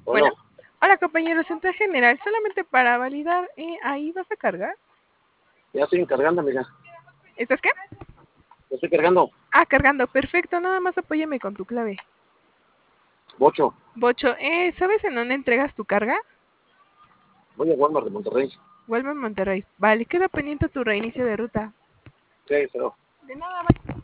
Bueno, Bueno, hola compañero, central general, solamente para validar, ahí vas a cargar. ya estoy encargando, amiga. ¿Estás qué? Ya estoy cargando. Ah, cargando, perfecto, nada más apóyame con tu clave. Bocho. Bocho, ¿sabes en dónde entregas tu carga? Voy a Walmart de Monterrey. Vuelve a Monterrey. Vale, queda pendiente tu reinicio de ruta. Sí, pero De nada, bye.